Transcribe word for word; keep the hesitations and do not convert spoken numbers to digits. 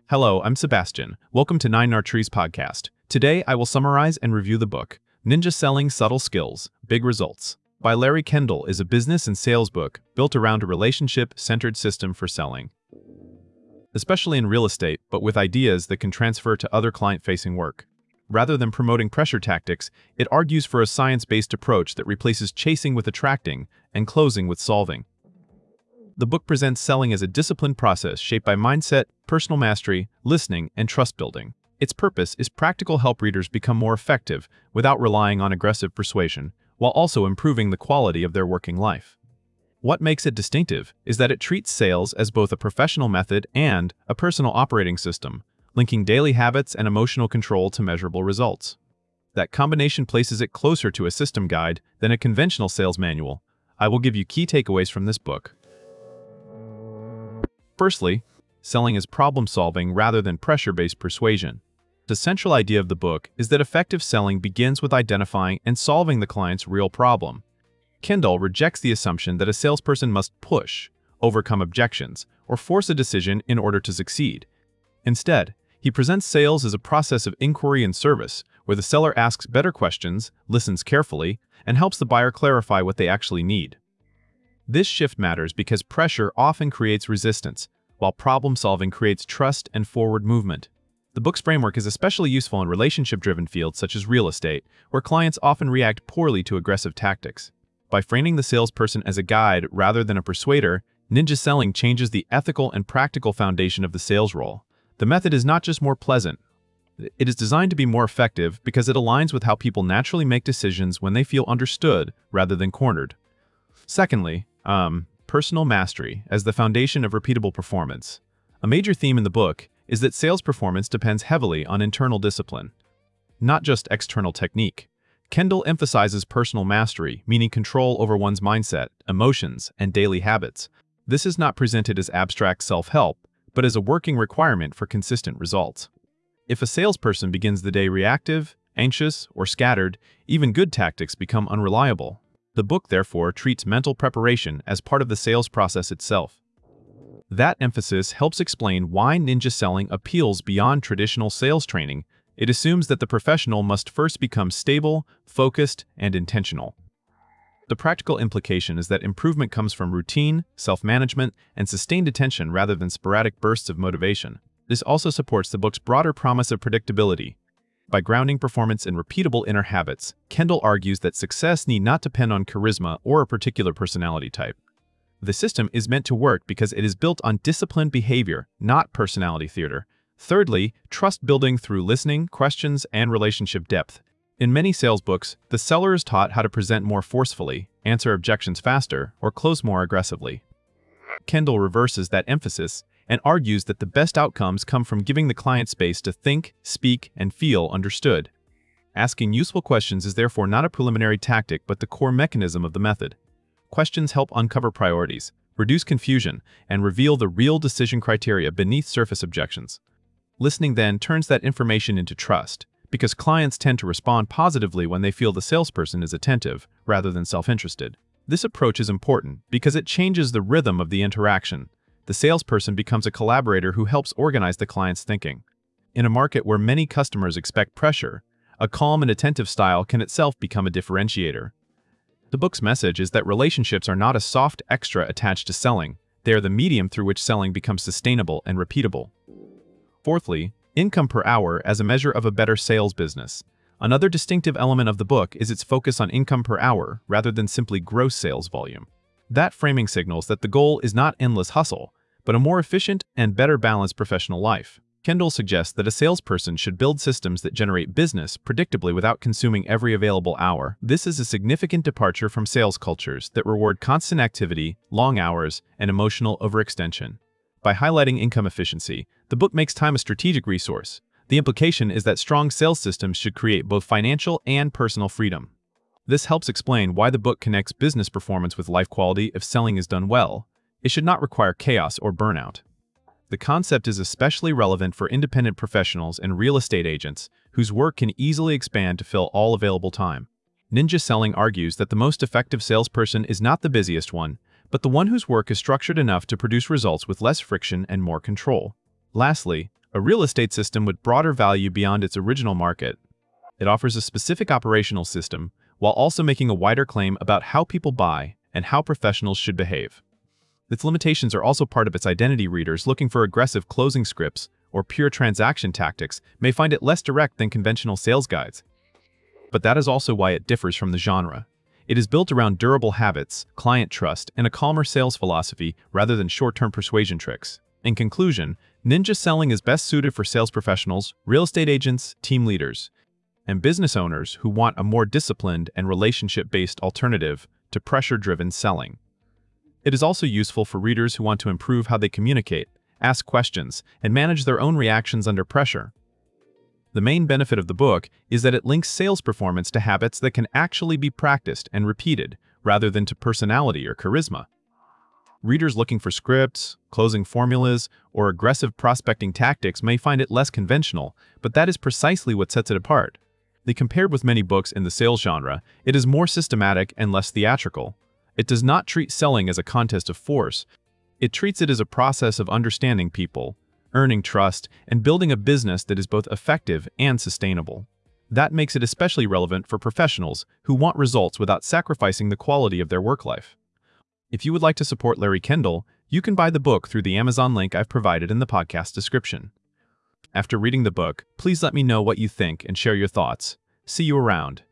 Hello, I'm Sebastian. Welcome to Nine Trees podcast. Today, I will summarize and review the book, Ninja Selling Subtle Skills, Big Results, by Larry Kendall is a business and sales book built around a relationship-centered system for selling, especially in real estate, but with ideas that can transfer to other client-facing work. Rather than promoting pressure tactics, it argues for a science-based approach that replaces chasing with attracting and closing with solving. The book presents selling as a disciplined process shaped by mindset, personal mastery, listening, and trust building. Its purpose is practical help readers become more effective without relying on aggressive persuasion, while also improving the quality of their working life. What makes it distinctive is that it treats sales as both a professional method and a personal operating system, linking daily habits and emotional control to measurable results. That combination places it closer to a system guide than a conventional sales manual. I will give you key takeaways from this book. Firstly, selling is problem-solving rather than pressure-based persuasion. The central idea of the book is that effective selling begins with identifying and solving the client's real problem. Kendall rejects the assumption that a salesperson must push, overcome objections, or force a decision in order to succeed. Instead, he presents sales as a process of inquiry and service, where the seller asks better questions, listens carefully, and helps the buyer clarify what they actually need. This shift matters because pressure often creates resistance, while problem-solving creates trust and forward movement. The book's framework is especially useful in relationship-driven fields such as real estate, where clients often react poorly to aggressive tactics. By framing the salesperson as a guide rather than a persuader, Ninja Selling changes the ethical and practical foundation of the sales role. The method is not just more pleasant. It is designed to be more effective because it aligns with how people naturally make decisions when they feel understood rather than cornered. Secondly, um, personal mastery as the foundation of repeatable performance. A major theme in the book is that sales performance depends heavily on internal discipline, not just external technique. Kendall emphasizes personal mastery, meaning control over one's mindset, emotions, and daily habits. This is not presented as abstract self-help, but as a working requirement for consistent results. If a salesperson begins the day reactive, anxious, or scattered, even good tactics become unreliable. The book, therefore, treats mental preparation as part of the sales process itself. That emphasis helps explain why Ninja Selling appeals beyond traditional sales training. It assumes that the professional must first become stable, focused, and intentional. The practical implication is that improvement comes from routine, self-management, and sustained attention rather than sporadic bursts of motivation. This also supports the book's broader promise of predictability. By grounding performance in repeatable inner habits, Kendall argues that success need not depend on charisma or a particular personality type. The system is meant to work because it is built on disciplined behavior, not personality theater. Thirdly, trust building through listening, questions, and relationship depth. In many sales books, the seller is taught how to present more forcefully, answer objections faster, or close more aggressively. Kendall reverses that emphasis and argues that the best outcomes come from giving the client space to think, speak, and feel understood. Asking useful questions is therefore not a preliminary tactic but the core mechanism of the method. Questions help uncover priorities, reduce confusion, and reveal the real decision criteria beneath surface objections. Listening then turns that information into trust, because clients tend to respond positively when they feel the salesperson is attentive, rather than self-interested. This approach is important because it changes the rhythm of the interaction. The salesperson becomes a collaborator who helps organize the client's thinking. In a market where many customers expect pressure, a calm and attentive style can itself become a differentiator. The book's message is that relationships are not a soft extra attached to selling. They are the medium through which selling becomes sustainable and repeatable. Fourthly, income per hour as a measure of a better sales business. Another distinctive element of the book is its focus on income per hour rather than simply gross sales volume. That framing signals that the goal is not endless hustle, but a more efficient and better balanced professional life. Kendall suggests that a salesperson should build systems that generate business predictably without consuming every available hour. This is a significant departure from sales cultures that reward constant activity, long hours, and emotional overextension. By highlighting income efficiency, the book makes time a strategic resource. The implication is that strong sales systems should create both financial and personal freedom. This helps explain why the book connects business performance with life quality if selling is done well. It should not require chaos or burnout. The concept is especially relevant for independent professionals and real estate agents whose work can easily expand to fill all available time. Ninja Selling argues that the most effective salesperson is not the busiest one, but the one whose work is structured enough to produce results with less friction and more control. Lastly, a real estate system with broader value beyond its original market. It offers a specific operational system, while also making a wider claim about how people buy and how professionals should behave. Its limitations are also part of its identity. Readers looking for aggressive closing scripts or pure transaction tactics may find it less direct than conventional sales guides. But that is also why it differs from the genre. It is built around durable habits, client trust, and a calmer sales philosophy rather than short-term persuasion tricks. In conclusion, Ninja Selling is best suited for sales professionals, real estate agents, team leaders, and business owners who want a more disciplined and relationship-based alternative to pressure-driven selling. It is also useful for readers who want to improve how they communicate, ask questions, and manage their own reactions under pressure. The main benefit of the book is that it links sales performance to habits that can actually be practiced and repeated, rather than to personality or charisma. Readers looking for scripts, closing formulas, or aggressive prospecting tactics may find it less conventional, but that is precisely what sets it apart. Compared with many books in the sales genre, it is more systematic and less theatrical. It does not treat selling as a contest of force. It treats it as a process of understanding people, earning trust, and building a business that is both effective and sustainable. That makes it especially relevant for professionals who want results without sacrificing the quality of their work life. If you would like to support Larry Kendall, you can buy the book through the Amazon link I've provided in the podcast description. After reading the book, please let me know what you think and share your thoughts. See you around.